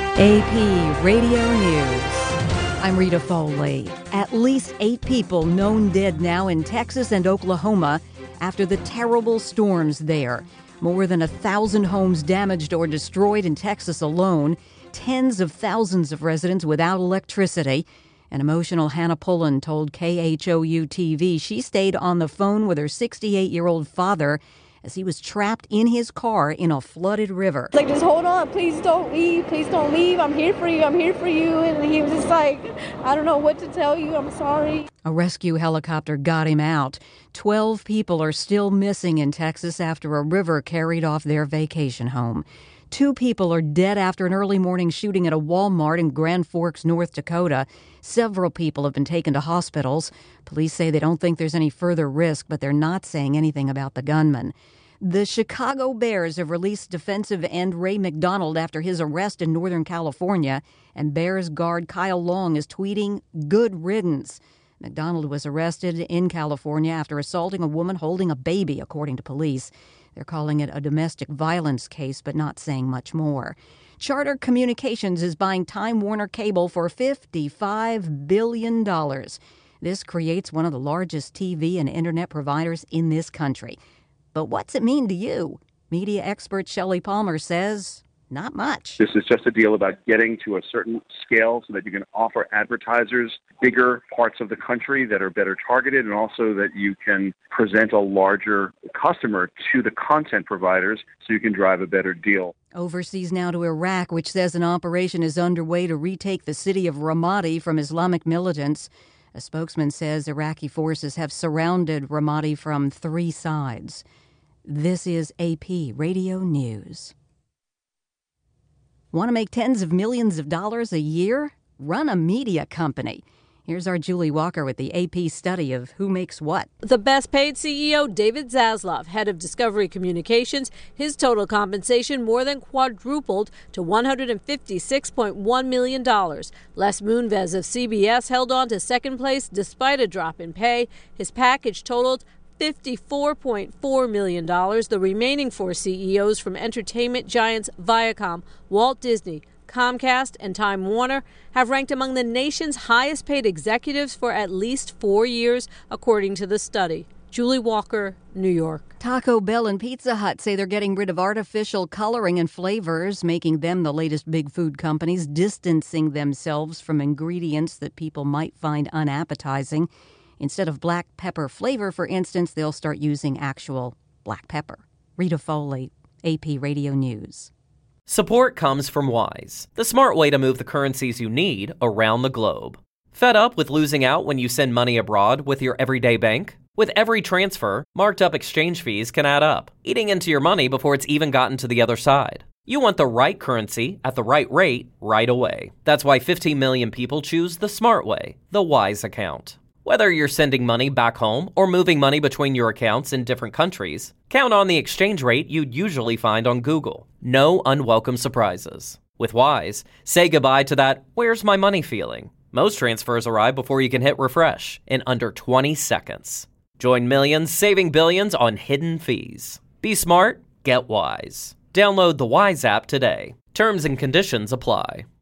AP Radio News. I'm Rita Foley. At least 8 people known dead now in Texas and Oklahoma after the terrible storms there. More than 1,000 homes damaged or destroyed in Texas alone. Tens of thousands of residents without electricity. An emotional Hannah Pullen told KHOU-TV she stayed on the phone with her 68-year-old father as he was trapped in his car in a flooded river. It's like, just hold on, please don't leave, I'm here for you, And he was just like, I don't know what to tell you, I'm sorry. A rescue helicopter got him out. 12 people are still missing in Texas after a river carried off their vacation home. 2 people are dead after an early morning shooting at a Walmart in Grand Forks, North Dakota. Several people have been taken to hospitals. Police say they don't think there's any further risk, but they're not saying anything about the gunman. The Chicago Bears have released defensive end Ray McDonald after his arrest in Northern California, and Bears guard Kyle Long is tweeting, "Good riddance." McDonald was arrested in California after assaulting a woman holding a baby, according to police. They're calling it a domestic violence case, but not saying much more. Charter Communications is buying Time Warner Cable for $55 billion. This creates one of the largest TV and internet providers in this country. But what's it mean to you? Media expert Shelley Palmer says, not much. This is just a deal about getting to a certain scale so that you can offer advertisers bigger parts of the country that are better targeted, and also that you can present a larger customer to the content providers so you can drive a better deal. Overseas now to Iraq, which says an operation is underway to retake the city of Ramadi from Islamic militants. A spokesman says Iraqi forces have surrounded Ramadi from 3 sides. This is AP Radio News. Want to make tens of millions of dollars a year? Run a media company. Here's our Julie Walker with the AP study of who makes what. The best paid CEO, David Zaslav, head of Discovery Communications, his total compensation more than quadrupled to $156.1 million. Les Moonves of CBS held on to second place despite a drop in pay. His package totaled $54.4 million. The remaining 4 CEOs from entertainment giants Viacom, Walt Disney, Comcast, and Time Warner have ranked among the nation's highest paid executives for at least 4 years, according to the study. Julie Walker, New York. Taco Bell and Pizza Hut say they're getting rid of artificial coloring and flavors, making them the latest big food companies, distancing themselves from ingredients that people might find unappetizing. Instead of black pepper flavor, for instance, they'll start using actual black pepper. Rita Foley, AP Radio News. Support comes from Wise, the smart way to move the currencies you need around the globe. Fed up with losing out when you send money abroad with your everyday bank? With every transfer, marked up exchange fees can add up, eating into your money before it's even gotten to the other side. You want the right currency at the right rate right away. That's why 15 million people choose the smart way, the Wise account. Whether you're sending money back home or moving money between your accounts in different countries, count on the exchange rate you'd usually find on Google. No unwelcome surprises. With Wise, say goodbye to that "where's my money" feeling. Most transfers arrive before you can hit refresh in under 20 seconds. Join millions saving billions on hidden fees. Be smart, get Wise. Download the Wise app today. Terms and conditions apply.